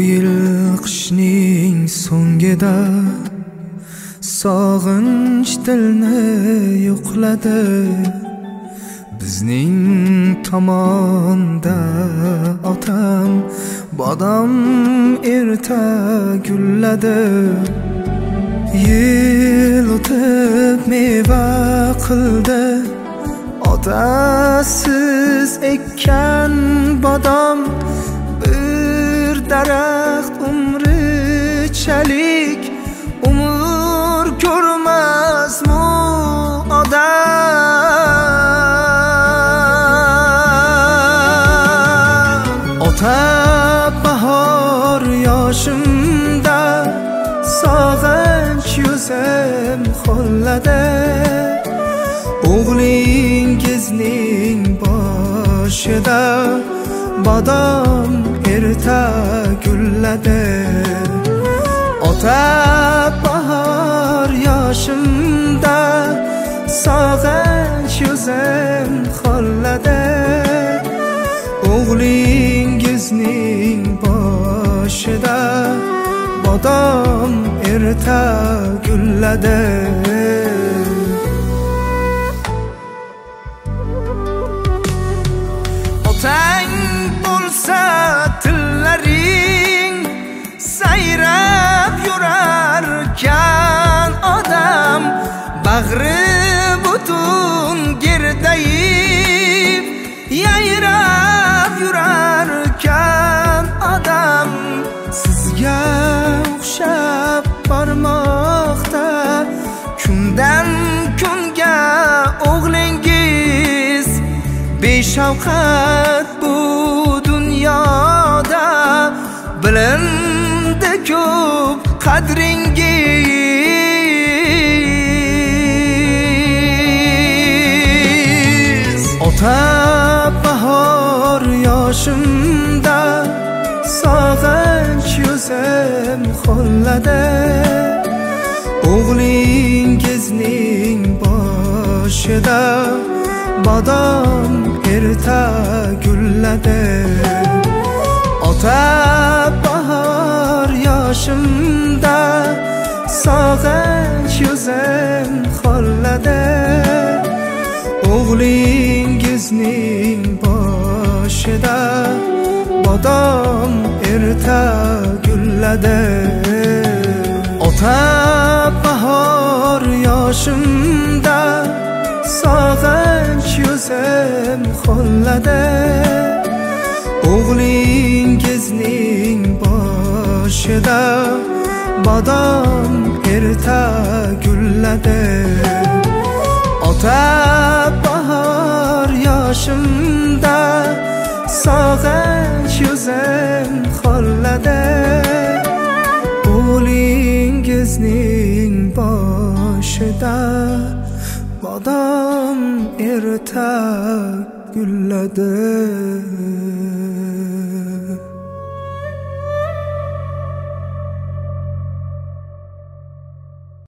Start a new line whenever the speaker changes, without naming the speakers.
yil qishning so'ngida sog'inch dilni yo'qladi. Bizning tomonda otam bodom erta gulladi. Yil o'tib meva qildi, otasiz ekkan bodom. Bir daraxt umrichalik umr ko'rmasmi odam? Ota bahor yoshimda sog'inch yuzim xo'lladi. O'g'lingizning boshida bodom erta gulladi. Ota bahor yoshimda sog'inch yuzim xo'lladi. O'g'lingizning boshida bodom erta gulladi. Otang bo'lsa tillaring sayrab yurarkan odam. Bag'ri butun gerdayib yayrab yurarkan odam. Sizga o'xshab bormoqda kundan kunga o'g'lingiz. Beshafqat bu dunyoda bilindi ko'p qadringiz. Ota bahor yoshimda sog'inch yuzim xo'lladi. O'g'lingizning boshida bodom erta gulladi. Ota bahor yoshimda sog'inch yuzim xo'lladi. O'g'lingizning boshida bodom erta gulladi. Ota bahor yoshimda sog'inch yuzim xo'lladi. O'g'lingizning boshida bodom erta gulladi. Ota bahor yoshimda sog'inch yuzim xo'lladi. O'g'lingizning boshida bodom erta gulladi.